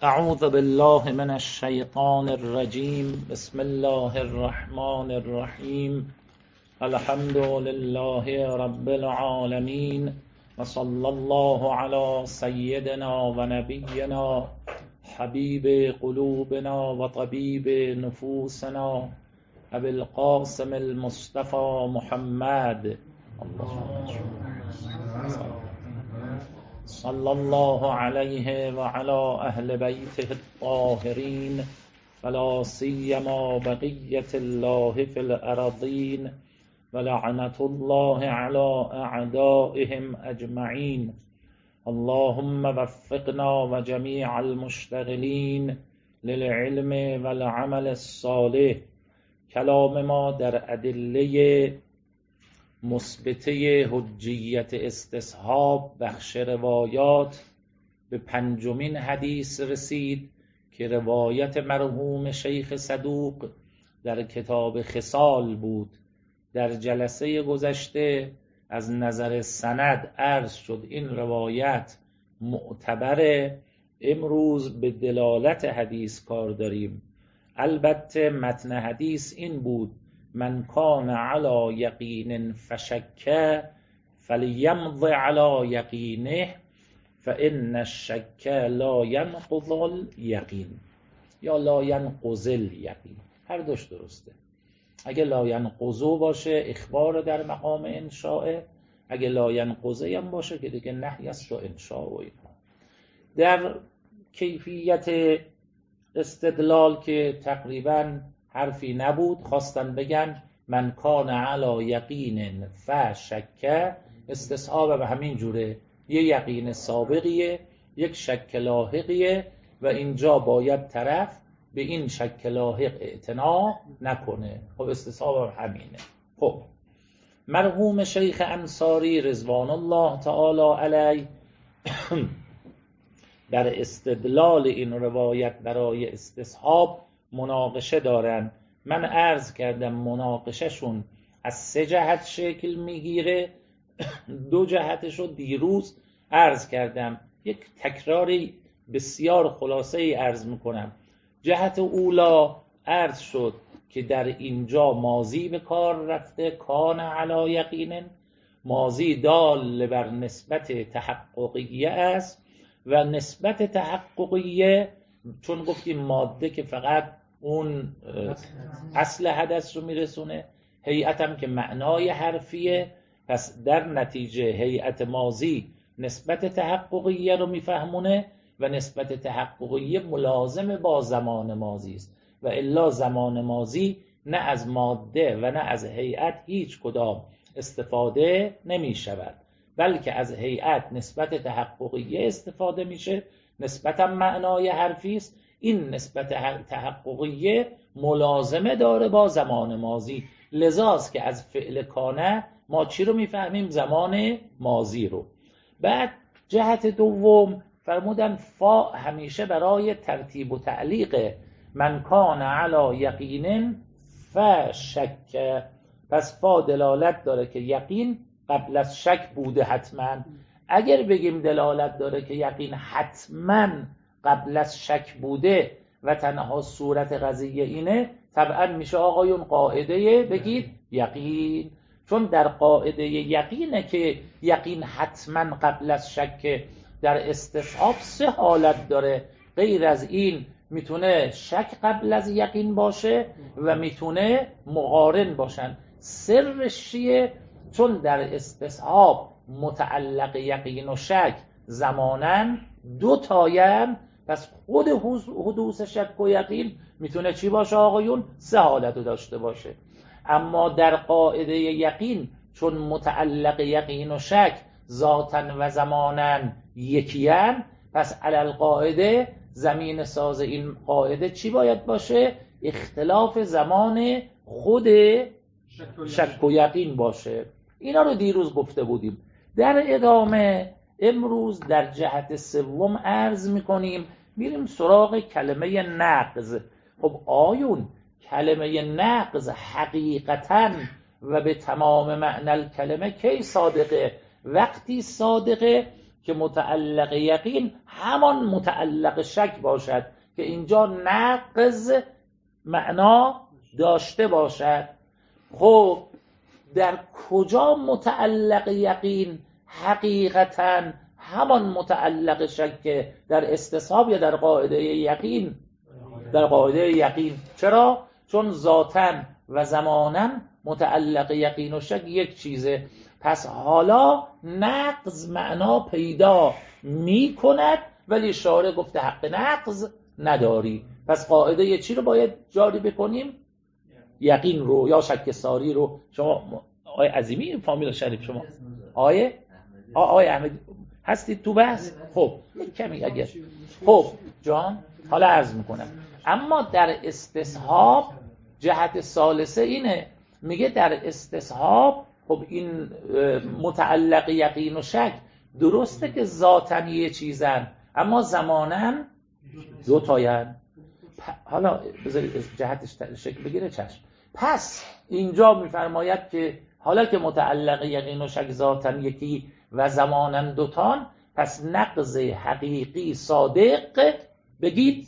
اعوذ بالله من الشیطان الرجیم. بسم الله الرحمن الرحیم. الحمد لله رب العالمین و صلی الله علی سیدنا و نبینا حبیب قلوبنا و طبیب نفوسنا ابی القاسم المصطفى محمد صلی الله علیه و علی اهل بیته الطاهرین ولا سیما بقیة الله فی الارضین ولعنة الله علی اعدائهم اجمعین. اللهم وفقنا و جمیع المشتغلین للعلم والعمل الصالح. کلام ما در ادله مثبته حجیت استصحاب بخش روایات به پنجمین حدیث رسید که روایت مرحوم شیخ صدوق در کتاب خصال بود. در جلسه گذشته از نظر سند عرض شد این روایت معتبره. امروز به دلالت حدیث کار داریم. البته متن حدیث این بود: من کان علی یقین فشک فلیمض علی یقینه فان الشک لا ینقض الیقین، یا لا ینقض الیقین، هر دوش درسته. اگه لا ینقضو باشه اخبار در مقام انشاء، اگه لا ینقضی هم باشه که دیگه نهی است و انشاء و اینها. در کیفیت استدلال که تقریبا حرفی نبود، خواستن بگن من کان علی یقین فشک، استصحاب به همین جوره، یه یقین سابقیه یک شک لاحقیه و اینجا باید طرف به این شک لاحق اعتنا نکنه. خب استصحاب همینه. خب مرحوم شیخ انصاری رضوان الله تعالی علیه در استدلال این روایت برای استصحاب مناقشه دارن. من عرض کردم مناقشهشون از 3 جهت شکل میگیره. 2 جهتشو دیروز عرض کردم، یک تکراری بسیار خلاصه ای عرض میکنم. جهت اولا عرض شد که در اینجا ماضی به کار رفته، کان علی یقین، ماضی دال بر نسبت تحققیه است و نسبت تحققیه چون گفتیم ماده که فقط اون اصل حدث رو میرسونه، هیئت هم که معنای حرفیه، پس در نتیجه هیئت ماضی نسبت تحققیه رو میفهمونه و نسبت تحققیه ملازم با زمان ماضی است و الا زمان ماضی نه از ماده و نه از هیئت هیچ کدام استفاده نمی شود، بلکه از هیئت نسبت تحققیه استفاده میشه، نسبت هم معنای حرفی است. این نسبت تحققیه ملازمه داره با زمان ماضی، لذاست که از فعل کانه ما چی رو میفهمیم؟ زمان ماضی رو. بعد جهت دوم فرمودن فا همیشه برای ترتیب و تعلیق من کان علی یقین فشک، پس فا دلالت داره که یقین قبل از شک بوده حتما. اگر بگیم دلالت داره که یقین حتما قبل از شک بوده و تنها صورت قضیه اینه، طبعا میشه آقایون قاعده بگید یقین، چون در قاعده یقینه که یقین حتما قبل از شک. در استصحاب 3 حالت داره، غیر از این میتونه شک قبل از یقین باشه و میتونه مقارن باشن. سرش چیه؟ چون در استصحاب متعلق یقین و شک زمانن 2 تاین، پس خود حدوث شک و یقین میتونه چی باشه آقایون؟ 3 حالت رو داشته باشه. اما در قاعده یقین چون متعلق یقین و شک ذاتن و زمانن یکیان، پس علل قاعده زمین ساز این قاعده چی باید باشه؟ اختلاف زمان خود شک و یقین باشه. اینا رو دیروز گفته بودیم. در ادامه امروز در جهت سوم عرض میکنیم، میریم سراغ کلمه نقض. خب آیون کلمه نقض حقیقتاً و به تمام معنی کلمه کی صادقه؟ وقتی صادقه که متعلق یقین همان متعلق شک باشد که اینجا نقض معنا داشته باشد. خب در کجا متعلق یقین حقیقتاً همان متعلق شک در استصحاب یا در قاعده یقین؟ در قاعده یقین. چرا؟ چون ذاتاً و زماناً متعلق یقین و شک یک چیزه. پس حالا نقض معنا پیدا می کند ولی شارع گفته حق نقض نداری. پس قاعده چی رو باید جاری بکنیم؟ یقین رو یا شک ساری رو. شما آقای عظیمی فامیل شریف، شما آقای احمد هستید تو بحث؟ خب کمی اگر خب جان حالا عرض میکنم. اما در استصحاب جهت ثالثه اینه، میگه در استصحاب خب این متعلق یقین و شک درسته که ذاتاً یه چیزن اما زماناً دو تاین. حالا بذارید جهتش شکل بگیره. چشم. پس اینجا میفرماید که حالا که متعلق یقین و شک ذاتاً یکی و زماناً دوتان، پس نقض حقیقی صادق بگید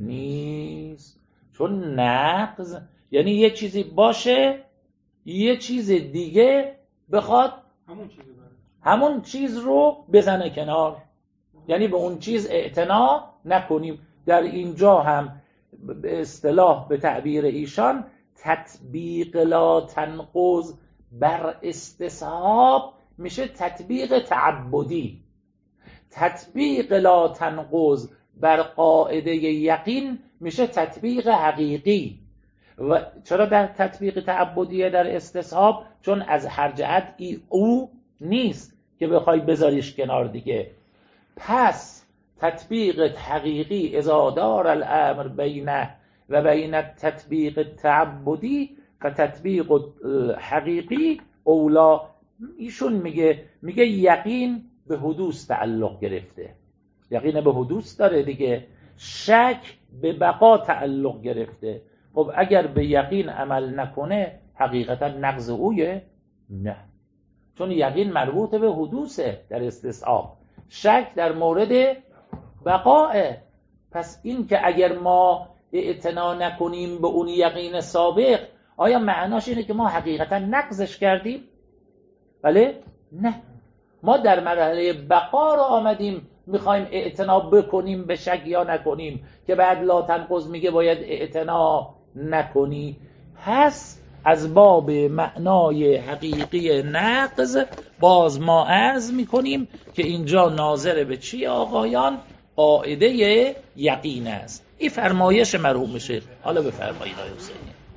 نیست. چون نقض یعنی یه چیزی باشه یه چیز دیگه بخواد همون چیز رو بزنه کنار، یعنی به اون چیز اعتنا نکنیم. در اینجا هم به اصطلاح به تعبیر ایشان تطبیق لا تنقض بر استصحاب میشه تطبیق تعبدی. تطبیق لا تنقض بر قاعده یقین میشه تطبیق حقیقی. و چرا در تطبیق تعبدیه در استصحاب؟ چون از هر جهت او نیست که بخوای بذاریش کنار دیگه. پس تطبیق حقیقی اذا دار الامر بینه و بین تطبیق تعبدی که تطبیق حقیقی اولا. ایشون میگه یقین به حدوث تعلق گرفته، یقین به حدوث داره دیگه. شک به بقا تعلق گرفته. خب اگر به یقین عمل نکنه حقیقتا نقض اویه؟ نه، چون یقین مربوط به حدوثه در استصحاب، شک در مورد بقاه. پس این که اگر ما اعتنا نکنیم به اون یقین سابق، آیا معناش اینه که ما حقیقتا نقضش کردیم؟ بله؟ نه، ما در مرحله بقا رو آمدیم میخوایم اعتنا بکنیم به شک یا نکنیم، که بعد لا تنقض میگه باید اعتنا نکنی. پس از باب معنای حقیقی نقض باز ما عرض میکنیم که اینجا ناظر به چی آقایان؟ قاعده یقین است. این فرمایش مرحوم شیخ. حالا بفرمایید آقای حسینی.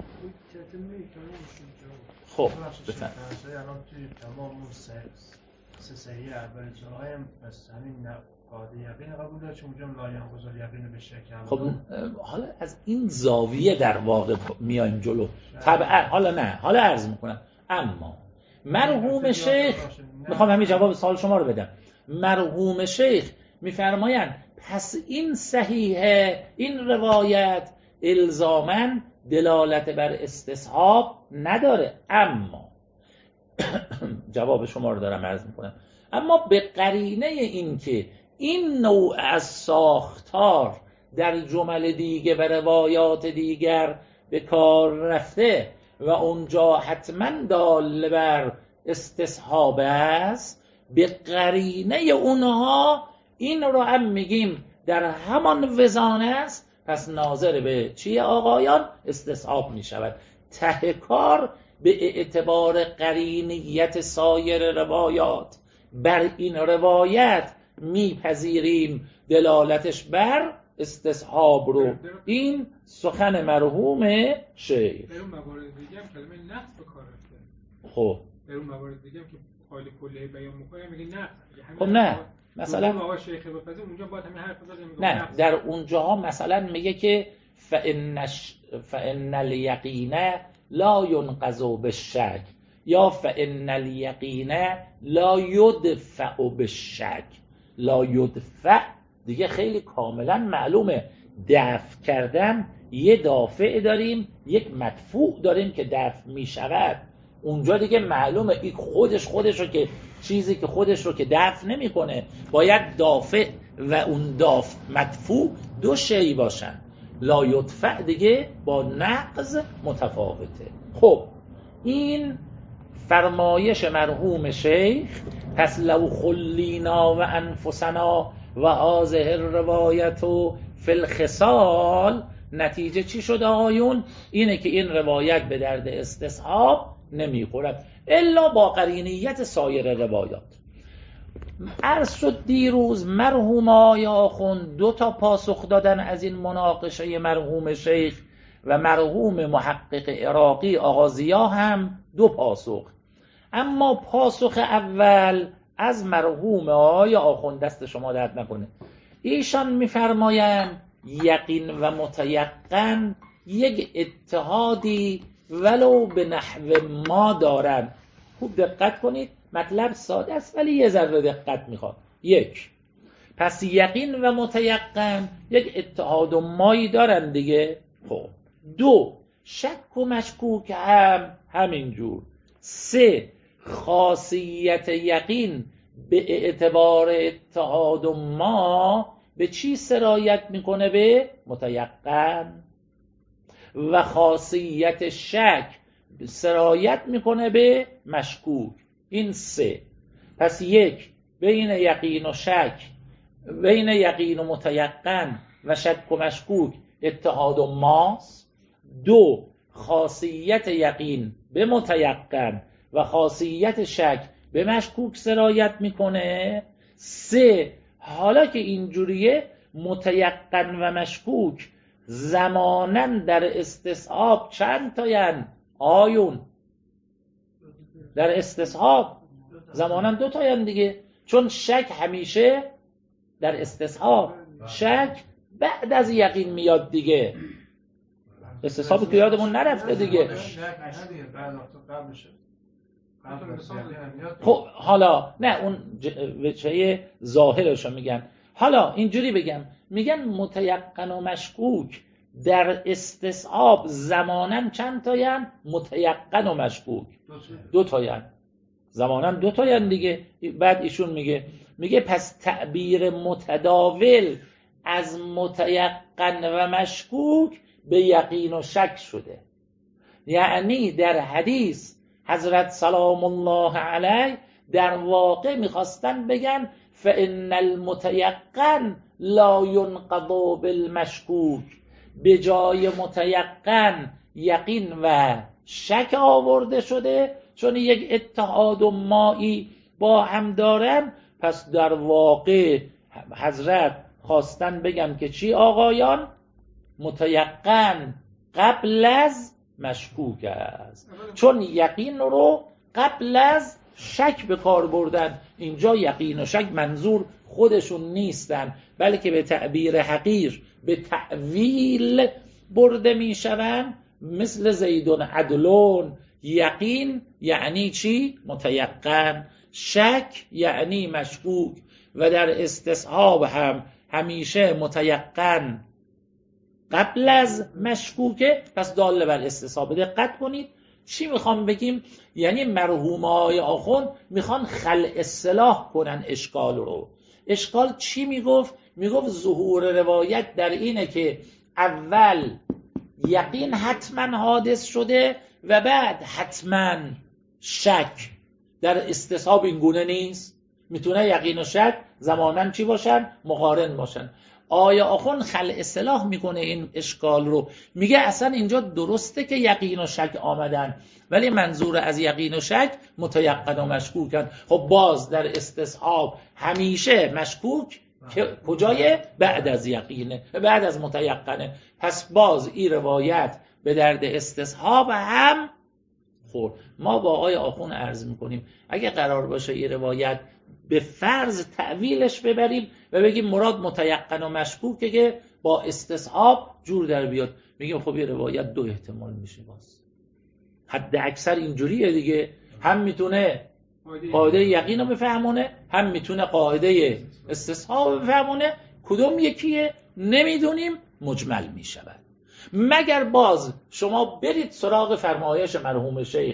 خب بفرمایید. الان توی تمام سه صحیح اول جاهای بس همین قاعده یقین قبول داره، چون اونجا لا ینقض یقین به شک. خب حالا از این زاویه در واقع میایم جلو. طبعا حالا نه، حالا عرض میکنم. اما مرحوم شیخ، میخوام همین جواب سوال شما رو بدم. مرحوم شیخ میفرمایند پس این صحیحه، این روایت الزاماً دلالت بر استصحاب نداره. اما جواب شما رو دارم عرض میکنم. اما به قرینه این که این نوع از ساختار در جمل دیگه و روایات دیگر به کار رفته و اونجا حتما دال بر استصحاب است، به قرینه اونها این رو هم میگیم در همان وزانه است. پس ناظر به چی آقایان؟ استصحاب میشود. ته کار به اعتبار قرینیت سایر روایات بر این روایت میپذیریم دلالتش بر استصحاب رو. این سخن مرحوم شیخ. در اون موارد دیگه هم کلمه نقض به کار رفته. خب در اون موارد دیگه هم که قائل کلیه بیان میکنه میگه نقض. خب نه، مثلا آقا شیخ بپذیر اونجا باید همین حرف بزنیم. نه، در اونجاها مثلا میگه که فإن الیقین لا ینقض بالشک یا فإن الیقین لا یدفع بالشک. لا یدفع دیگه خیلی کاملا معلومه. دفع کردن یه دافع داریم، یک مدفوع داریم که دفع میشود. اونجا دیگه معلومه این خودش رو که چیزی که خودش رو که دفع نمیکنه، باید دافع و اون دافع مدفوع دو شی باشن. لا یدفع دیگه با نقض متفاوته. خب این فرمایش مرحوم شیخ. پس لو خلینا و انفسنا و هذه الروایت فی الخصال، نتیجه چی شد آقایون؟ اینه که این روایت به درد استصحاب نمیخورد الا با قرینیت سایر روایات. عرض شد دیروز مرحوم آقای آخوند 2 تا پاسخ دادن از این مناقشه مرحوم شیخ و مرحوم محقق عراقی آقا ضیا هم 2 پاسخ. اما پاسخ اول از مرحوم آقای آخوند، دست شما درد نکنه، ایشان میفرمایند یقین و متیقن یک اتحادی ولو به نحو ما دارن. خوب دقت کنید، مطلب ساده است ولی یه ذره دقت میخواد. 1. پس یقین و متیقن یک اتحاد و مایی دارن دیگه. خب 2. شک و مشکوک هم همینجور. 3. خاصیت یقین به اعتبار اتحاد و ما به چی سرایت میکنه؟ به متیقن. و خاصیت شک سرایت میکنه به مشکوک. این 3. پس 1 بین یقین و شک، بین یقین و متیقن و شک و مشکوک اتحاد و ماست. 2 خاصیت یقین به متیقن و خاصیت شک به مشکوک سرایت میکنه. 3 حالا که اینجوریه متیقن و مشکوک زماناً در استصحاب چند تاین آیون؟ در استصحاب زماناً 2 تاین دیگه، چون شک همیشه در استصحاب، شک بعد از یقین میاد دیگه. استصحاب که یادمون نرفته دیگه. خب حالا نه اون وجهه ظاهرشو میگن. حالا اینجوری بگم، میگن متیقن و مشکوک در استصحاب زماناً چند تاین؟ متیقن و مشکوک 2 تاین، زماناً 2 تاین دیگه. بعد ایشون میگه پس تعبیر متداول از متیقن و مشکوک به یقین و شک شده. یعنی در حدیث حضرت سلام الله علیه در واقع میخواستن بگن فإن المتیقن لا ينقض بالمشکوک، به جای متیقن یقین و شک آورده شده، چون یک اتحاد و مایی با هم دارن. پس در واقع حضرت خواستن بگن که چی آقایان؟ متیقن قبل از مشکوک است، چون یقین رو قبل از شک به کار بردن. اینجا یقین و شک منظور خودشون نیستن، بلکه به تعبیر حقیر به تأویل برده می شوند. مثل زیدون عدلون، یقین یعنی چی؟ متیقن. شک یعنی مشکوک. و در استصحاب هم همیشه متیقن قبل از مشکوکه، پس داله بر استصحاب. دقت کنید چی میخوام بگیم؟ یعنی مرحومای آخوند میخوان خلع اصطلاح کنن اشکال رو. اشکال چی میگفت؟ میگفت ظهور روایت در اینه که اول یقین حتما حادث شده و بعد حتما شک. در استصحاب این گونه نیست، میتونه یقین و شک زماناً چی باشن؟ مقارن باشن. آیا آخوند خلع اصطلاح میکنه این اشکال رو، میگه اصلا اینجا درسته که یقین و شک آمدن، ولی منظور از یقین و شک متیقن و مشکوکن. خب باز در استصحاب همیشه مشکوک که کجای؟ بعد از یقینه، بعد از متیقنه. پس باز این روایت به درد استصحاب هم خورد. ما با آقای آخوند عرض میکنیم اگه قرار باشه یه روایت به فرض تعویلش ببریم و بگیم مراد متیقن و مشکوکه که با استصحاب جور در بیاد، میگیم خب یه روایت 2 احتمال میشه. باز حد اکثر اینجوریه دیگه، هم میتونه قاعده یقین رو بفهمونه، هم میتونه قاعده استصحاب رو بفهمونه. کدوم یکیه نمیدونیم، مجمل میشود. مگر باز شما برید سراغ فرمایش مرحوم شیخ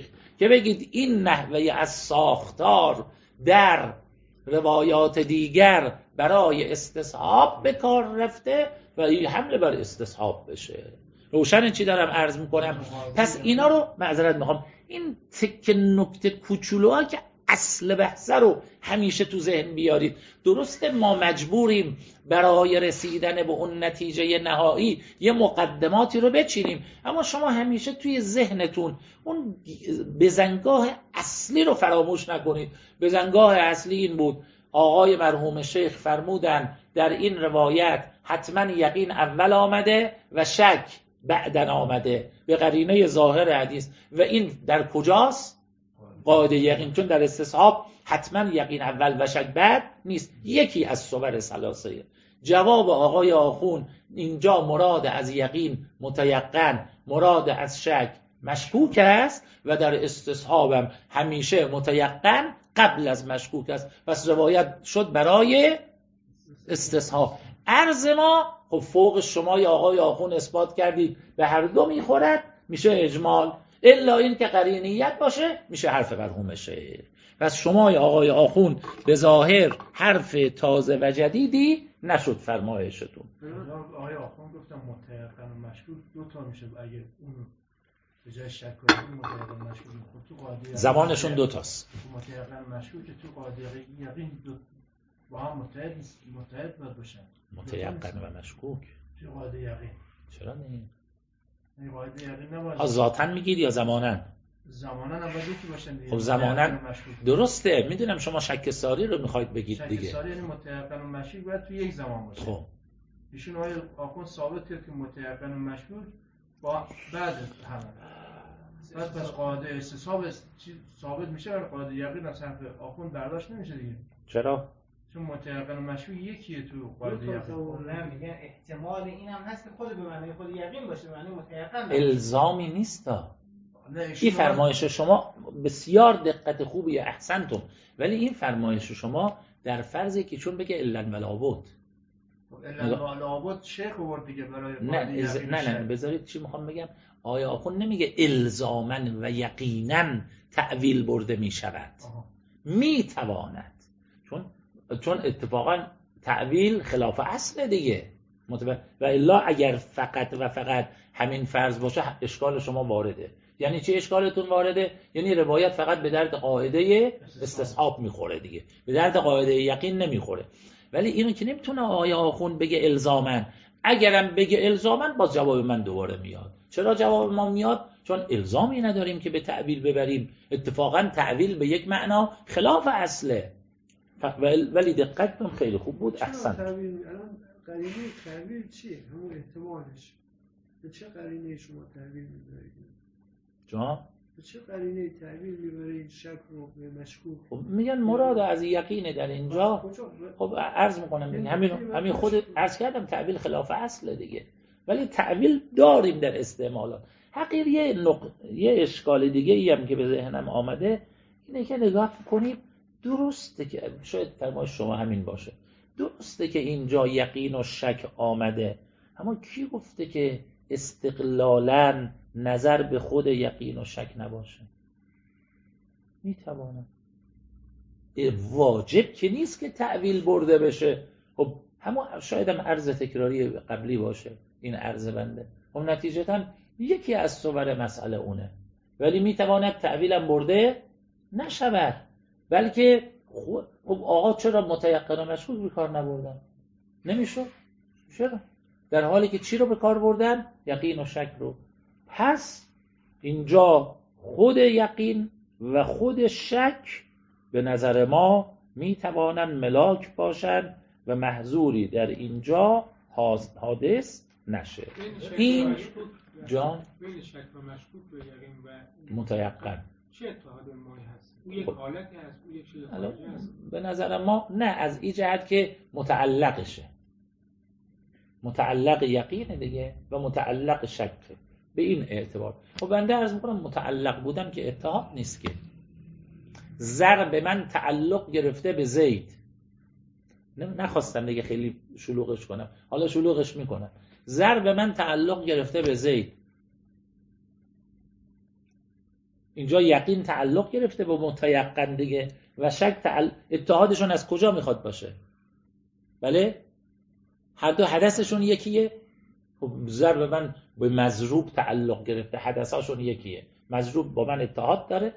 که بگید این نحوه از ساختار در روایات دیگر برای استصحاب به کار رفته و این حمله بر استصحاب بشه. روشن چی دارم عرض میکنم؟ پس اینا رو معذرت میخوام، این تک نکته کوچولوها که اصل بحثه رو همیشه تو ذهن بیارید. درسته ما مجبوریم برای رسیدن به اون نتیجه نهایی یه مقدماتی رو بچینیم، اما شما همیشه توی ذهنتون اون بزنگاه اصلی رو فراموش نکنید. بزنگاه اصلی این بود آقای مرحوم شیخ فرمودن در این روایت حتما یقین اول آمده و شک بعدن آمده به قرینه ظاهر حدیث. و این در کجاست؟ قاعده یقین. چون در استصحاب حتما یقین اول و شک بعد نیست، یکی از صور ثلاثه. جواب آقای آخون اینجا مراد از یقین متیقن، مراد از شک مشکوک است و در استصحابم همیشه متیقن قبل از مشکوک است. پس روایت شد برای استصحاب. عرض ما خب فوق شما یا آقای آخون اثبات کردید به هر دو میخورد، میشه اجمال، الا این که قرینیت باشه میشه حرف مرحوم شیخ. پس شما یا آقای آخون به ظاهر حرف تازه و جدیدی نشد فرمایشتون. آقای آخون گفتم متیقن و مشکوک دو تا میشه اگه اون به جای شک و متیقن مشکوک خود تو قاعده زمانشون دو تاست. متیقن مشکوک تو قاعده یقین دو با هم متحد باید باشن. متیقن و مشکوک تو قاعده یقین چرا نه؟ قاعده یقین نباید ذاتاً میگید یا زماناً؟ زماناً هم باید یکی باشن دیگه. خب زماناً درسته، میدونم شما شک ساری رو میخواید بگید دیگه. شک ساری یعنی متیقن و مشکوک باید تو یک زمان باشه. خب ایشون آقای آخوند ثابت کرد که متیقن و مشکوک با بعد همه بعد پس قاعده استصحاب ثابت میشه و قاعده یقین از حرف آخوند برداشت نمیشه دیگه. چرا؟ چون متیقن و مشکوک یکیه تو قاعده یقین. نه میگن احتمال اینم هست که خود به معنی خود یقین باشه، به معنی متیقن باشه. الزامی نیستا. این فرمایش شما بسیار دقت خوبی، احسنتم، ولی این فرمایش شما در فرضی که چون بگه الا ولابد. الا ولابد شیخ آورد دیگه برای قاعده یقین. نه بذارید چی میخوام بگم. آیا آخوند نمیگه الزاماً و یقیناً تأویل برده میشود، میتواند. چون اتفاقا تأویل خلاف اصل دیگه. و الا اگر فقط همین فرض باشه اشکال شما وارده. یعنی چه اشکالتون وارده؟ یعنی روایت فقط به درد قاعده استصحاب میخوره دیگه، به درد قاعده یقین نمیخوره. ولی اینو که نمیتونه آقای آخوند بگه الزاماً. اگرم بگه الزاماً باز جواب من دوباره میاد. چرا جواب ما میاد؟ چون الزامی نداریم که به تأویل ببریم. اتفاقا تأویل به یک معنا خلاف اصله. ولی دقتتون خیلی خوب بود، احسن. الان قرینه تأویل چیه؟ همون احتمالش. به چه قرینه شما تأویل میبرید؟ جان؟ به چه قرینه تأویل میبرید شک رو به مشکوک؟ خب میگن مراد از یقینه در اینجا. خب عرض میکنم همین خود عرض کردم تأویل خلاف اصله دیگه. ولی تأویل داریم در استعمالات. حقیر یه اشکال دیگه ای هم که به ذهنم آمده اینه که نگاه کنید. درسته که شاید فرمایش شما همین باشه، درسته که اینجا یقین و شک آمده، اما کی گفته که استقلالاً نظر به خود یقین و شک نباشه؟ میتوانم. واجب که نیست که تأویل برده بشه. خب همون شاید هم عرض تکراری قبلی باشه این عرض بنده. خب نتیجتاً یکی از صور مسئله اونه، ولی میتواند تأویلم برده نشود. بلکه خب آقا چرا متیقن و مشکوک به کار نبردن؟ نمیشد. چرا؟ در حالی که چی رو به کار بردن؟ یقین و شک رو. پس اینجا خود یقین و خود شک به نظر ما میتوانند ملاک باشند و محظوری در اینجا حادث نشه. این جان بین شک و مشکوک به یقین و متیقن چه اتحاد مایی هست؟ اون یک حالتی هست، اون یک چیز خارجی هست. به نظر ما نه، از این جهت که متعلقشه، متعلق یقینه دیگه و متعلق شکه. به این اعتبار خب بنده عرض میکنم متعلق بودم که اتحاد نیست. که زر به من تعلق گرفته به زید، نخواستم دیگه خیلی شلوغش کنم، حالا شلوغش میکنم. زر به من تعلق گرفته به زید، اینجا یقین تعلق گرفته به متیقن دیگه و شک اتحادشون از کجا میخواد باشه؟ بله؟ هر دو حدثشون یکیه. خب ضرب من به مضروب تعلق گرفته، حدثاشون یکیه. مضروب با من اتحاد داره.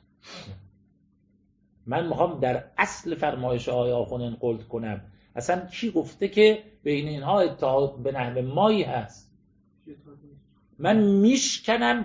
من میخوام در اصل فرمایش آقای آخوند انقلت کنم اصلا کی گفته که بین اینها اتحاد به نحو مایی هست؟ من میشکنم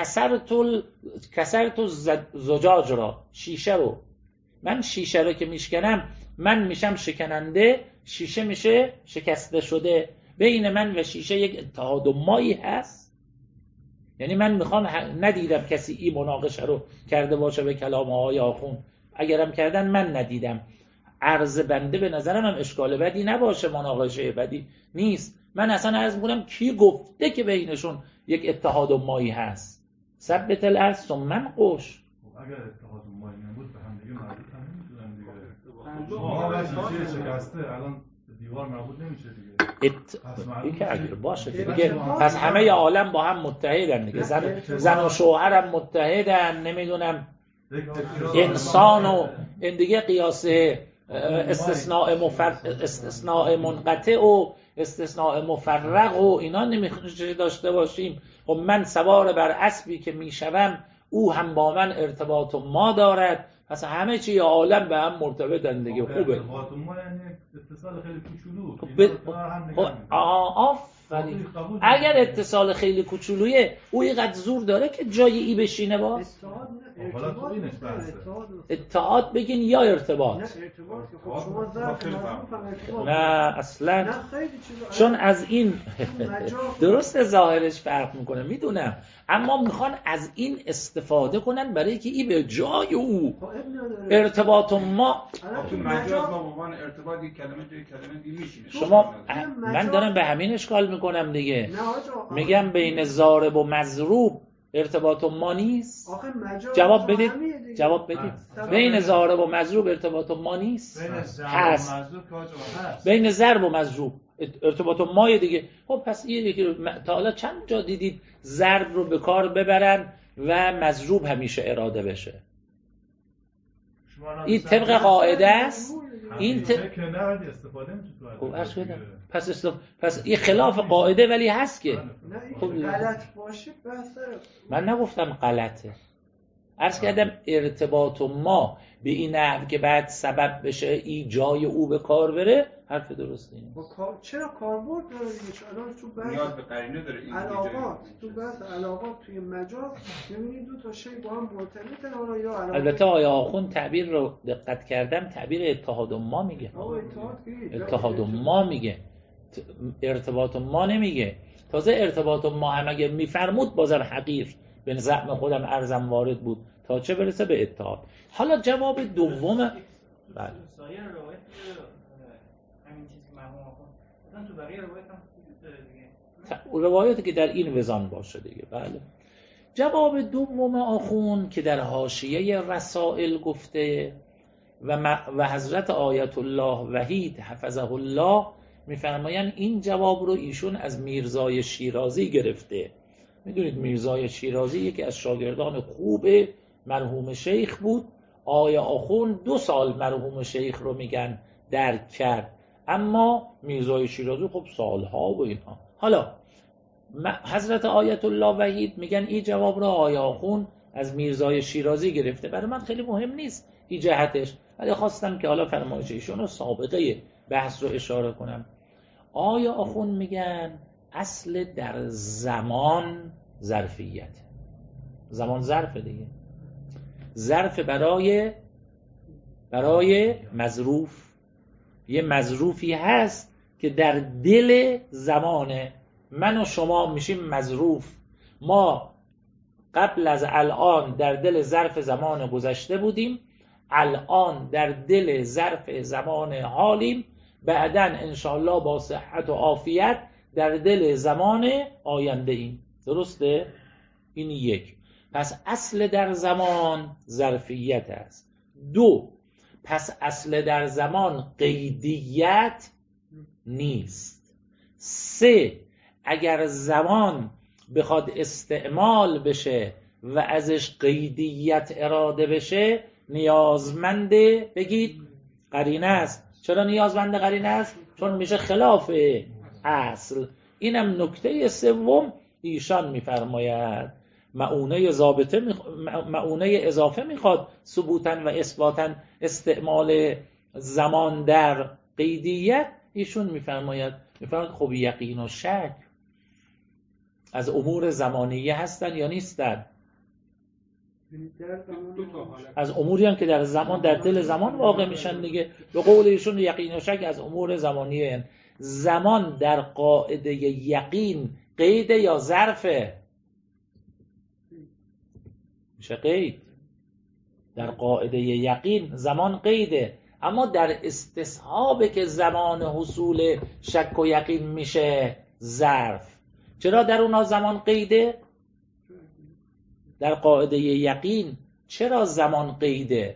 کسرت زجاج را، شیشه رو، من شیشه رو که میشکنم من میشم شکننده، شیشه میشه شکسته شده. بین من و شیشه یک اتحاد و مایی هست. یعنی من میخوام، ندیدم کسی این مناقشه رو کرده باشه به کلام آقای آخوند، اگرم کردن من ندیدم. عرض بنده به نظرم هم اشکال بدی نباشه، مناقشه بدی نیست. من اصلا عرض میکنم کی گفته که بینشون یک اتحاد و مایی هست؟ ثبت الارض ثم انقش. اگر اتحاد و مایی نبود به هم دیگه مربوط هم نمی‌شدن دیگه. ما شیشه شکسته الان دیوار مربوط نمیشه دیگه. این که اگر باشه دیگه پس همه عالم با هم متحدن دیگه. زن و شوهرم متحدن، نمیدونم انسان و این دیگه قیاسه استثناء منقطع و استثناء مفرق و اینا نمیشه داشته باشیم. خب من سوار بر اسبی که میشوم او هم با من ارتباط ما دارد، پس همه چی عالم به هم مرتبطن دیگه. خوبه ارتباط ما یعنی اتصال خیلی کوچولو. آفرین. اگر اتصال خیلی کوچولویه او اینقدر زور داره که جای ای بشینه باز؟ اتحاد بگین یا ارتباط؟ نه اصلا، چون از این درست ظاهرش فرق میکنه میدونم، اما میخوان از این استفاده کنن برای که ای به جای او ارتباط ما. تو مجاز ما بابان ارتباطی کلمه جای کلمه دی میشینه. شما من دارم به همین اشکال میکنم دیگه. میگم بین ضارب و مضروب ارتباط ما نیست. جواب بدید. بین ضارب و مضروب ارتباط ما نیست. هست. بین ضرب و مضروب ارتباط مای دیگه. خب پس یه تا حالا چند جا دیدید ضرب رو به کار ببرن و مضروب همیشه اراده بشه؟ این طبق قاعده است. این پس این خلاف قاعده ولی هست که غلط باشه. من نگفتم غلطه، عرض کردم ارتباط ما به این نحو که بعد سبب بشه ای جای او به کار بره حرف درست نیست. چرا کاربرد داره دیگه؟ الان تو نیاز به قرینه داره. این علاقات توی مجاز می‌بینید دو تا شی با هم مرتبطن. حالا یا البته آیا آخوند تعبیر رو دقت کردم، تعبیر اتحاد ما میگه. اتحاد ما میگه، ارتباط ما نمیگه. تازه ارتباط ما هم اگه میفرمود بازم حقیر به زعم خودم ارزم وارد بود تا چه برسه به اتحاد. حالا جواب دوم بله سایر روایت همین چیزی که مرحوم آخوند مثلا تو بقیه روایت هم وجود داره دیگه، روایتی که در این وزان باشه دیگه. بله جواب دوم آخوند که در حاشیه رسائل گفته و حضرت آیت الله وحید حفظه الله میفرمایند این جواب رو ایشون از میرزای شیرازی گرفته. میدونید میرزای شیرازی یکی از شاگردان خوب مرحوم شیخ بود. آقای آخوند 2 سال مرحوم شیخ رو میگن درک کرد، اما میرزای شیرازی خب سالها و اینها. حالا حضرت آیت الله وحید میگن این جواب رو آقای آخوند از میرزای شیرازی گرفته. برای من خیلی مهم نیست این جهتش، ولی خواستم که حالا فرمایش ایشون رو سابقه بحث رو اشاره کنم. آقای آخوند میگن اصل در زمان ظرفیت. زمان ظرف دیگه، ظرف برای مظروف. یه مظروفی هست که در دل زمانه. من و شما میشیم مظروف. ما قبل از الان در دل ظرف زمان گذشته بودیم، الان در دل ظرف زمان حالیم، بعداً انشاءالله با صحت و عافیت در دل زمان آینده ایم. درسته؟ این یک. پس اصل در زمان ظرفیت است. 2 پس اصل در زمان قیدیت نیست. 3 اگر زمان بخواد استعمال بشه و ازش قیدیت اراده بشه نیازمند بگید قرینه است. چرا نیازمند قرینه است؟ چون میشه خلاف اصل. اینم نکته سوم ایشان میفرماید معونه اضافه میخواد ثبوتاً و اثباتاً استعمال زمان در قیدیت. ایشون میفرماید خب یقین و شک از امور زمانیه هستن یا نیستن؟ از اموری هم که در زمان، در دل زمان واقع میشن دیگه. به قول ایشون یقین و شک از امور زمانیه هن. زمان در قاعده یقین قید یا ظرفه؟ میشه قید. در قاعده یقین زمان قیده، اما در استصحابه که زمان حصول شک و یقین میشه ظرف. چرا در اونها زمان قیده؟ در قاعده یقین چرا زمان قیده؟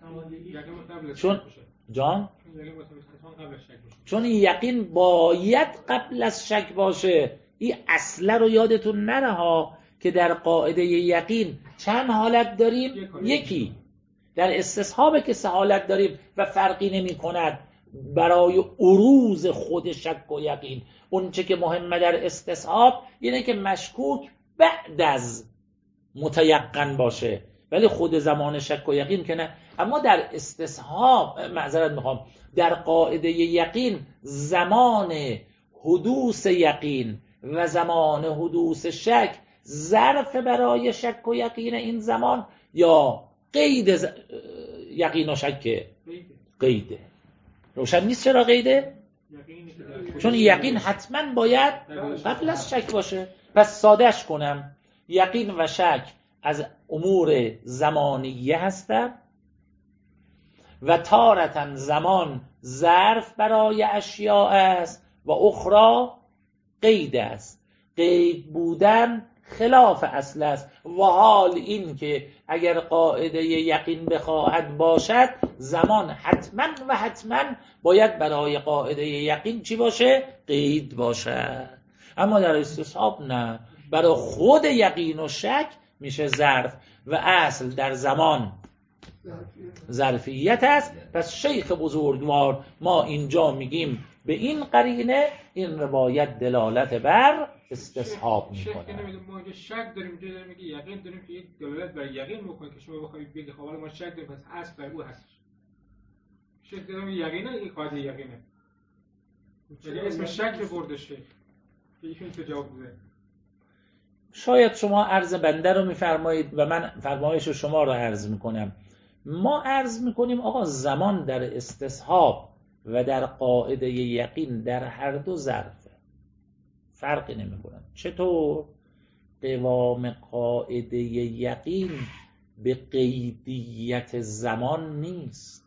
چون یقین باید قبل از شک باشه. این اصله رو یادتون نره ها که در قاعده یقین چند حالت داریم؟ یکی. در استصحابه که 3 حالت داریم و فرقی نمی کند برای عروض خود شک و یقین. اون چه که مهمه در استصحاب اینه که مشکوک بعد از متیقن باشه، ولی خود زمان شک و یقین که نه. اما در استصحاب در قاعده یقین زمان حدوث یقین و زمان حدوث شک ظرف برای شک و یقین این زمان یا قید یقین و شک؟ قیده. روشن نیست چرا قیده؟ چون یقین حتما باید قبل از شک باشه. پس سادهش کنم، یقین و شک از امور زمانیه هستند و تارتاً زمان ظرف برای اشیاء است و اخرى قید است. قید بودن خلاف اصل است. و حال این که اگر قاعده یقین بخواهد باشد زمان حتما و حتما باید برای قاعده یقین چی باشه؟ قید باشد. اما در استصحاب نه، برای خود یقین و شک میشه ظرف و اصل در زمان ظرفیت است. پس شیخ بزرگوار ما اینجا میگیم به این قرینه این روایت دلالت بر استصحاب میکنه. ما اینجا شک داریم، اینجا داریم میگه یقین داریم که یک دلالت بر یقین میکنه که شما بخواید بگید خب حالا ما شک داریم پس اصل بر او هستش. شک داریم یقینه، این قاعده یقینه. اسم شک رو برده شیخ که ایشون تو جواب بده. شاید شما عرض بنده رو میفرمایید و من فرمایش شما رو عرض میکنم. ما عرض میکنیم آقا زمان در استصحاب و در قاعده یقین در هر دو ظرفه، فرقی نمیکنه. چطور؟ قوام قاعده یقین به قیدیت زمان نیست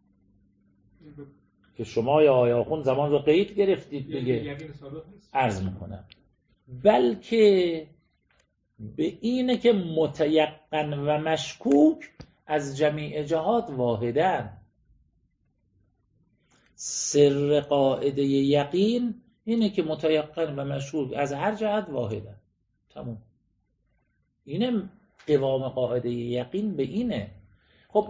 که شما یا آیاخون زمان رو قید گرفتید دیگه، عرض میکنم، بلکه به اینه که متیقن و مشکوک از جمیع جهات واحدن. سر قاعده یقین اینه که متیقن و مشکوک از هر جهت واحدن. تمام. اینه قوام قاعده یقین، به اینه. خب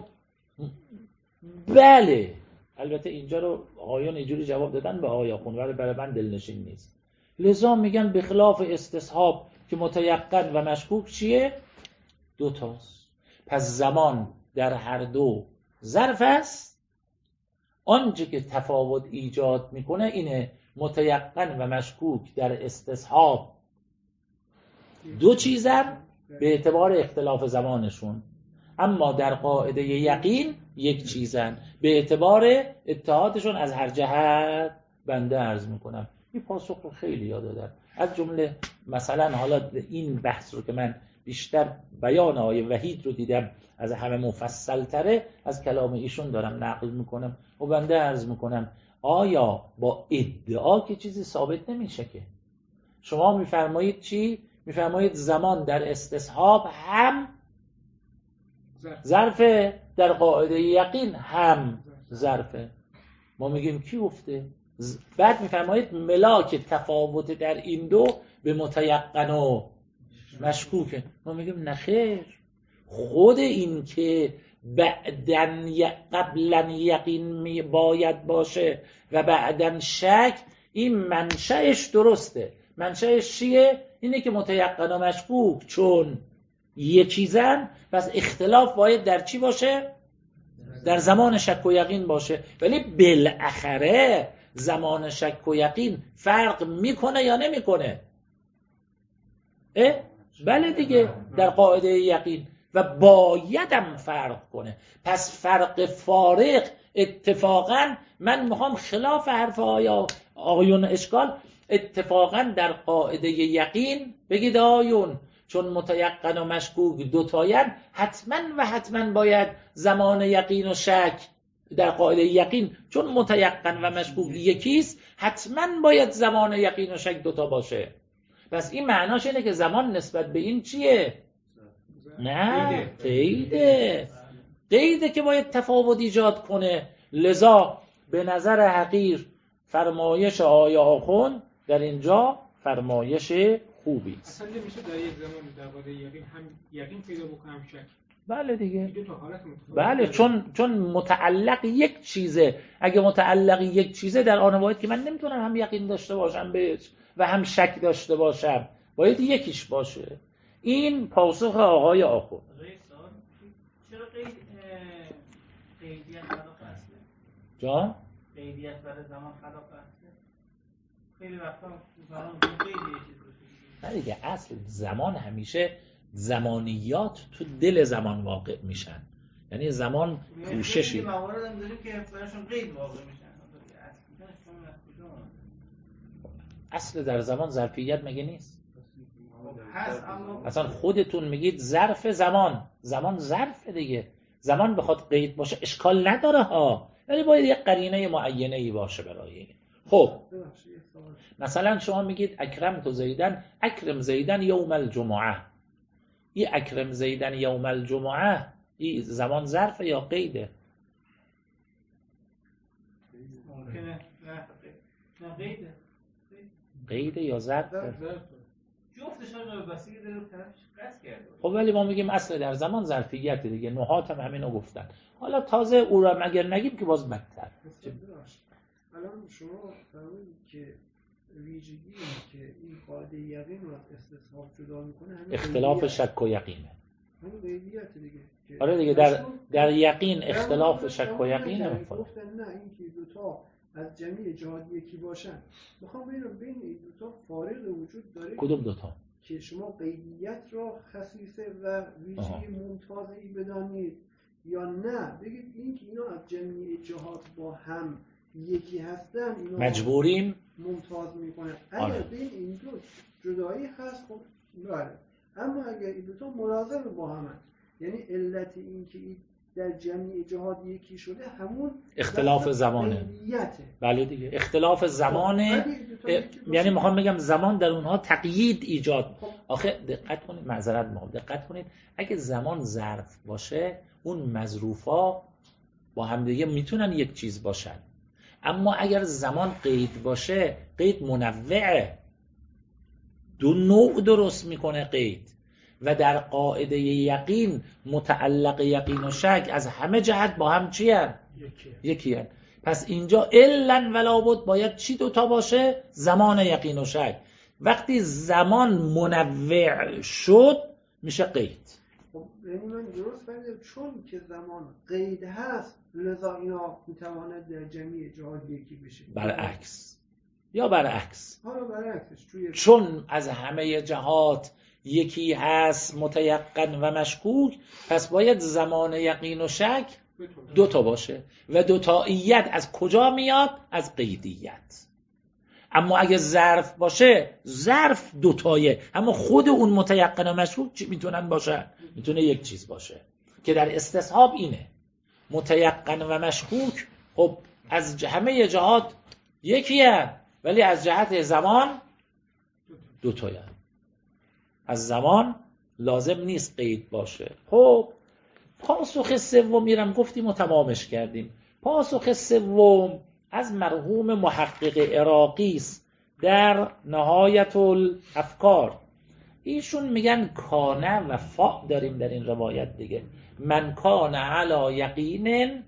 بله، البته اینجا رو آقایان اینجوری جواب دادن به آیاخون، ولی برای من دلنشین نیست. لذا میگن به خلاف استصحاب که متیقن و مشکوک چیه؟ 2 تاست. پس زمان در هر دو ظرف است. آنچه که تفاوت ایجاد میکنه اینه متیقن و مشکوک در استصحاب 2 چیزن به اعتبار اختلاف زمانشون، اما در قاعده یقین 1 چیزن به اعتبار اتحادشون از هر جهت. بنده عرض میکنم این پاسخ رو خیلی یاد دادم، از جمله مثلا حالا این بحث رو که من بیشتر بیان آقای وحید رو دیدم از همه مفصل تره، از کلام ایشون دارم نقل میکنم و بنده عرض میکنم آیا با ادعا که چیزی ثابت نمیشه که شما میفرمایید چی؟ میفرمایید زمان در استصحاب هم ظرفه، در قاعده یقین هم ظرفه. ما میگیم کی گفته؟ بعد میفرمایید ملاک تفاوت در این دو به متیقن و مشکوکه. ما میگیم نخیر، خود این که قبلا یقین باید باشه و بعدن شک، این منشأش درسته. منشأش چیه؟ اینه که متیقن و مشکوک چون یکیزن، پس اختلاف باید در چی باشه؟ در زمان شک و یقین باشه. ولی بالاخره زمان شک و یقین فرق میکنه یا نمیکنه؟ بله دیگه، در قاعده یقین و بایدم فرق کنه. پس فرق فارق اتفاقا، من میخوام خلاف حرف آیون اشکال، اتفاقا در قاعده یقین بگید آیون چون متیقن و مشکوک دوتاین، حتما باید زمان یقین و شک در قاعده یقین چون متیقن و مشکوک یکیست، حتما باید زمان یقین و شک دوتا باشه. پس این معناش اینه که زمان نسبت به این چیه؟ نه، قیده که باید تفاوت ایجاد کنه. لذا به نظر حقیر فرمایش آقای آخوند در اینجا فرمایش خوبی است. اصلا نمیشه در یک زمان در قاعده یقین هم یقین پیدا بکنه هم شک. بله دیگه، دو تا حالت متفاوت. بله، چون متعلق یک چیزه. اگه متعلق یک چیزه در آن واحد که من نمیتونم هم یقین داشته باشم بهش و هم شک داشته باشم، باید یکیش باشه. این پاسخ آقای آخوند. چرا قیدیت خلاف اصله؟ جان؟ قیدیت برای زمان خلاف اصله؟ خیلی وقتا زمان قیدیه چیز باشه. نه دیگه، اصل زمان همیشه زمانیات تو دل زمان واقع میشن. یعنی زمان پوششی. خیلی موارد هم داریم که براشون قید واقع میشن. اصل در زمان ظرفیت مگه نیست؟ هست، اما اصلا خودتون میگید ظرف زمان ظرف دیگه. زمان بخواد قید باشه اشکال نداره ها، ولی باید یک قرینه معینه‌ای باشه برای این. خب مثلا شما میگید اکرم زیدن یوم الجمعه. این اکرم زیدن یوم الجمعه، این زمان ظرف یا قیده؟ ممکنه نه قیده یا ظرف؟ جفتش رو بسیاری داره طرفش قصد کرده. خب ولی ما میگیم اصل در زمان ظرفیت دیگه. نحات هم همینو گفتن. حالا تازه او را مگر نگیم که باز بدتر. الان شما فرمودید که ویژگی که این قاعده یقین رو از استصحاب جدا میکنه همین اختلاف شک و یقینه. همین قیدیت دیگه. آره دیگه، در یقین اختلاف شک و یقینه. گفتن نه، این که دوتا از جمعی جهاد یکی باشن. میخوام ببینم بین این دوتا فارق وجود داره. کدوم دوتا؟ که شما قیدیت را خصیصه و ویژگی ممتازی بدانید یا نه بگید این که اینا از جمعی جهاد با هم یکی هستن، اینا مجبوریم ممتاز میکنه. اگر بین این دو جدایی هست خب بله، اما اگر این دوتا ملازم با هم هست، یعنی علت این که در جمعی جهاد یکی شده همون اختلاف زمانه. بله دیگه، اختلاف زمانه. یعنی میخوام بگم زمان در اونها تقیید ایجاد. آخه دقت کنید، معذرت میخوام، دقت کنید، اگه زمان ظرف باشه اون مظروفا با هم دیگه میتونن یک چیز باشن، اما اگر زمان قید باشه قید منوعه، دو نوع درست میکنه قید. و در قاعده یقین متعلق یقین و شک از همه جهت با هم چی هن؟ یکی هن. پس اینجا الا ولا بد باید چی دوتا باشه؟ زمان یقین و شک. وقتی زمان منوع شد میشه قید. خب یعنی من درست فهمیدم چون که زمان قید هست لذا اینا میتواند در جمعی جهات یکی بشه. برعکس یا برعکس؟ حالا برعکسش چون از همه جهات یکی هست متیقن و مشکوک، پس باید زمان یقین و شک دوتا باشه. و دوتاییت از کجا میاد؟ از قیدیت. اما اگه ظرف باشه ظرف دوتایه، اما خود اون متیقن و مشکوک چی میتونن باشه؟ میتونه یک چیز باشه که در استصحاب اینه. متیقن و مشکوک خب از همه جهات یکیه، ولی از جهت زمان دوتایه. از زمان لازم نیست قید باشه. خب پاسخ سوم میرم گفتیم و تمامش کردیم. پاسخ سوم از مرحوم محقق عراقی است در نهایت الافکار. ایشون میگن کانه و فا داریم در این روایت دیگه. من کان علی یقین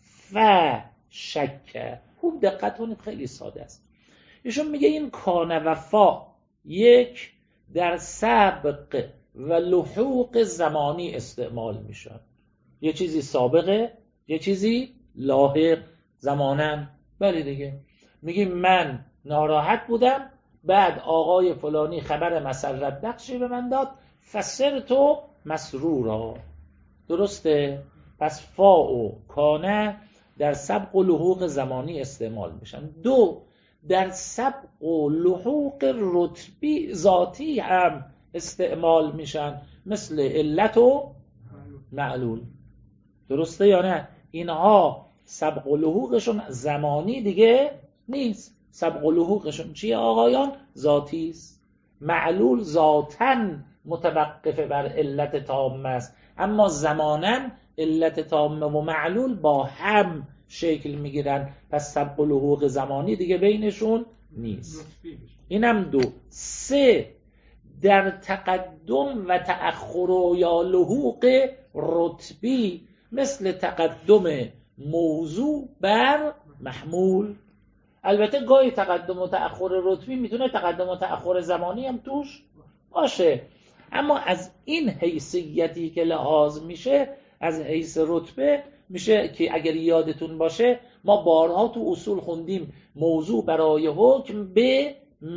فشک. خوب دقت کنید، خیلی ساده است. ایشون میگه این کانه و فا یک در سبق و لحوق زمانی استعمال میشن. یه چیزی سابقه، یه چیزی لاحق زمانن. بله دیگه، میگیم من ناراحت بودم، بعد آقای فلانی خبر مسرت بخشی به من داد، فسرتو مسرورا. درسته؟ پس فا و کانه در سبق و لحوق زمانی استعمال میشن. دو، در سبق و لحوق رتبی ذاتی هم استعمال میشن، مثل علت و معلول. درسته یا نه؟ اینها سبق و لحوقشون زمانی دیگه نیست، سبق و لحوقشون چیه آقایان؟ ذاتی است. معلول ذاتاً متوقف بر علت تامه است، اما زماناً علت تامه و معلول با هم شکل میگیرن، پس سبق و لحوق زمانی دیگه بینشون نیست. اینم دو. سه، در تقدم و تأخر یا لحوق رتبی، مثل تقدم موضوع بر محمول. البته گاهی تقدم و تأخر رتبی میتونه تقدم و تأخر زمانی هم توش باشه، اما از این حیثیتی که لحاظ میشه، از حیث رتبه میشه که اگر یادتون باشه ما بارها تو اصول خوندیم موضوع برای حکم به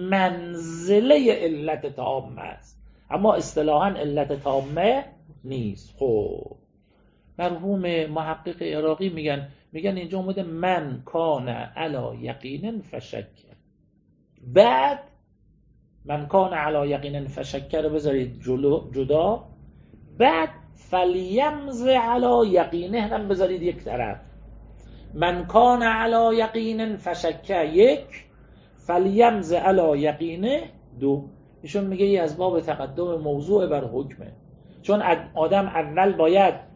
منزله علت تامه است، اما اصطلاحاً علت تامه نیست. خب مرحوم محقق عراقی میگن اینجا اومده من کان علی یقین فشک، بعد من کان علی یقین فشک رو بذارید جدا، بعد فلیمز علی یقینه هم بذارید یک طرف. من کان علی یقین فشک یک، فلیمز علی یقینه دو. ایشون میگه ای از باب تقدم موضوع بر حکمه، چون آدم اول باید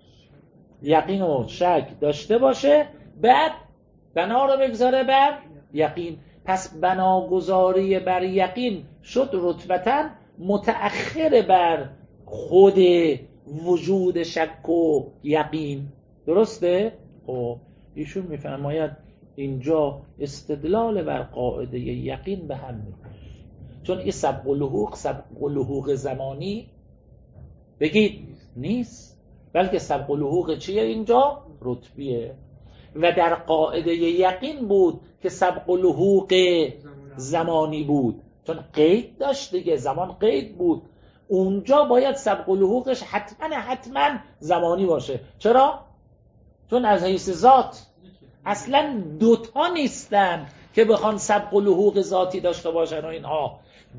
یقین و شک داشته باشه، بعد بنا رو بگذاره بر یقین. پس بناگذاری بر یقین شد رتبتاً متأخر بر خود وجود شک و یقین. درسته؟ خب ایشون میفرماید اینجا استدلال بر قاعده یقین به هم میخوره، چون این سبق و لحوق زمانی بگید نیست، بلکه سبق و لحوق چیه اینجا؟ رتبیه. و در قاعده یقین بود که سبق و لحوق زمانی بود، چون قید داشت دیگه، زمان قید بود. اونجا باید سبق و لحوقش حتما زمانی باشه. چرا؟ چون از حیث ذات اصلا دوتا نیستن که بخوان سبق و لحوق ذاتی داشته باشن و اینها.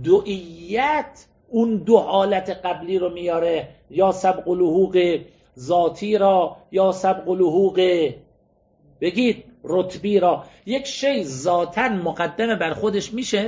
دوئیت اون دو حالت قبلی رو میاره، یا سبق و لحوق ذاتی را یا سبق و لحوق بگید رتبی را. یک شی ذاتاً مقدم بر خودش میشه؟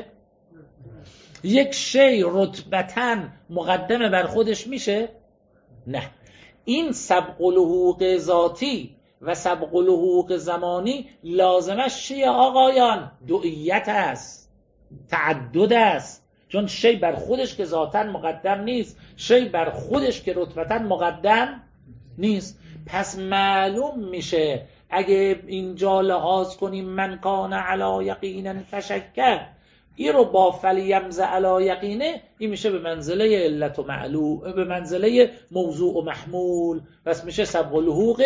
یک شی رتبتاً مقدم بر خودش میشه؟ نه. این سبق و لحوق ذاتی و سبق و لحوق زمانی لازمش چیه آقایان؟ دوئیت است، تعدد است. چون شی بر خودش که ذاتاً مقدم نیست، شی بر خودش که رتبتاً مقدم نیست. پس معلوم میشه اگه اینجا لحاظ کنیم من کان علی یقین فشک، این رو با فلیمز علی یقینه، این میشه به منزله علت و معلول، به منزله موضوع و محمول، پس میشه سبق و لحوق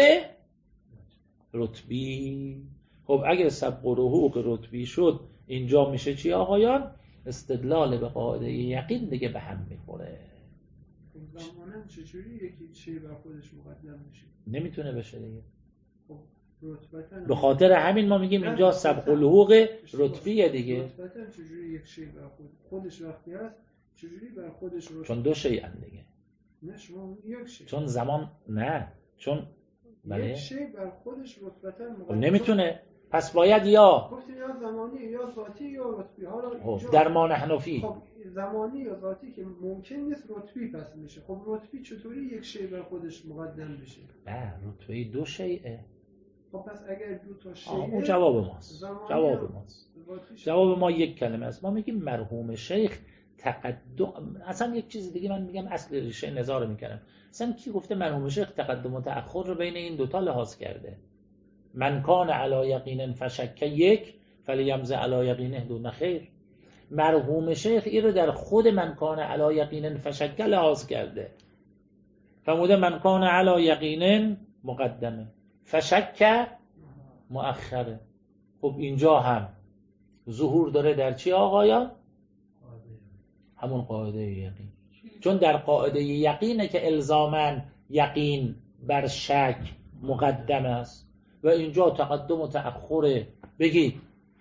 رتبی. خب اگه سبق و لحوق رتبی شد اینجا میشه چی آقایان؟ استدلال به قاعده یقین دیگه به هم میخوره. زماناً چجوری یکی چی بر خودش مقدم میشه؟ نمیتونه بشه دیگه. خب به خاطر همین ما میگیم اینجا سبق و لحوق رتبیه دیگه. رتبتاً چجوری یک شی بر خودش وقتی هست چجوری بر خودش رتبه؟ چون دو شی ان دیگه. نه شما یک شی. چون زمان نه، چون یک شی بر خودش رتبتاً مقدم نمیتونه. پس باید یا گفتید یا زمانی یا ذاتی یا رتبی. حالا در ما نحنفی خب زمانی یا ذاتی که ممکن نیست رتبی پس میشه. خب رتبی چطوری یک شی بر خودش مقدم بشه؟ نه، رتبه دو شیء. خب پس اگر دو تا شیء اون جواب ماست. جواب ما یک کلمه است. ما میگیم مرحوم شیخ تقدم، اصلا یک چیز دیگه من میگم اصل ریشه نزاع رو میکنم. اصلا کی گفته مرحوم شیخ تقدم و تأخر رو بین این دوتا لحاظ کرده؟ من کان علی یقین فشک یک فلیمض علی یقینه دون خیر. مرحوم شیخ این رو در خود من کان علی یقین فشک لحاظ کرده، فرموده من کان علی یقین مقدمه فشک مؤخره. خب اینجا هم ظهور داره در چی آقایان؟ همون قاعده یقین. چون در قاعده یقینه که الزاماً یقین بر شک مقدم است و اینجا تقدم و تأخر بگید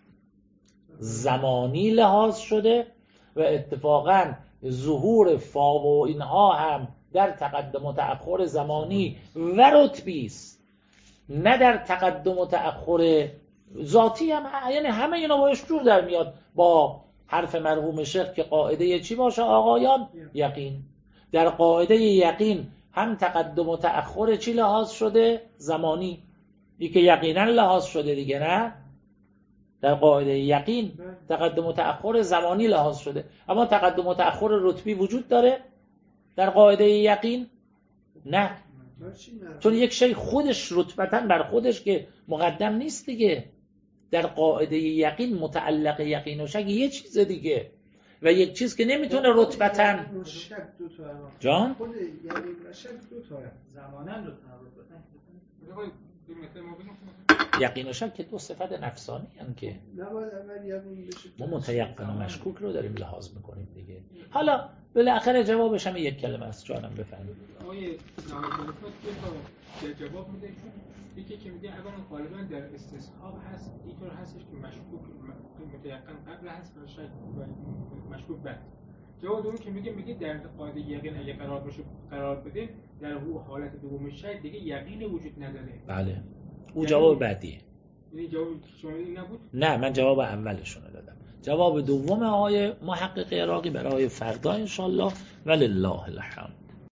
زمانی لحاظ شده و اتفاقاً ظهور فا و اینها هم در تقدم و تأخر زمانی و رتبی است، نه در تقدم و تأخر ذاتی هم. یعنی همه اینا باش جور در میاد با حرف مرحوم شیخ که قاعده چی باشه آقایان؟ یقین. در قاعده یقین هم تقدم و تأخر چی لحاظ شده؟ زمانی. این که یقینا لحاظ شده دیگه، نه؟ در قاعده یقین تقدم و تأخر زمانی لحاظ شده، اما تقدم و تأخر رتبی وجود داره در قاعده یقین؟ نه، چون یک شی خودش رتبتاً بر خودش که مقدم نیست دیگه. در قاعده یقین متعلق یقین و شک یه چیز دیگه و یک چیز که نمیتونه رتبتاً جان خود یقین و شک دو تا زماناً دو تا یقین و شک که دو صفت نفسانی هستند که نباید اول یقین بشه. ما متیقن و مشکوک رو داریم لحاظ میکنیم دیگه. حالا بالاخره جوابش هم یک کلمه است. جانم بفرمایید. آقای نهایت دو تا جواب میده. یکی که میگه اولا غالبا در استصحاب هست، اینطور هستش که مشکوک متیقن قبل هست و شک مشکوک بعد. جواب دوم که میگه در قاعده یقین اگه قرار بده در حالت دوم شک دیگه یقین وجود نداره. بله او جواب بعدیه. یعنی جواب شما این نبود؟ نه من جواب اولشون رو دادم. جواب دوم آقای محقق عراقی برای فردا انشالله. ولله الحمد.